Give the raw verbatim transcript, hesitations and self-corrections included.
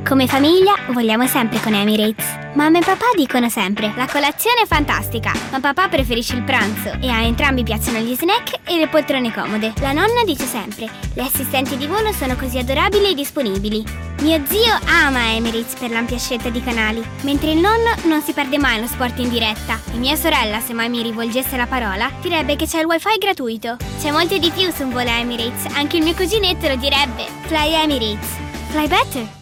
Come famiglia vogliamo sempre con Emirates. Mamma e papà dicono sempre: la colazione è fantastica, ma papà preferisce il pranzo e a entrambi piacciono gli snack e le poltrone comode. La nonna dice sempre: le assistenti di volo sono così adorabili e disponibili. Mio zio ama Emirates per l'ampia scelta di canali, mentre il nonno non si perde mai lo sport in diretta. E mia sorella, se mai mi rivolgesse la parola, direbbe che c'è il wifi gratuito. C'è molto di più su un volo Emirates, anche il mio cuginetto lo direbbe. Fly Emirates. Fly better.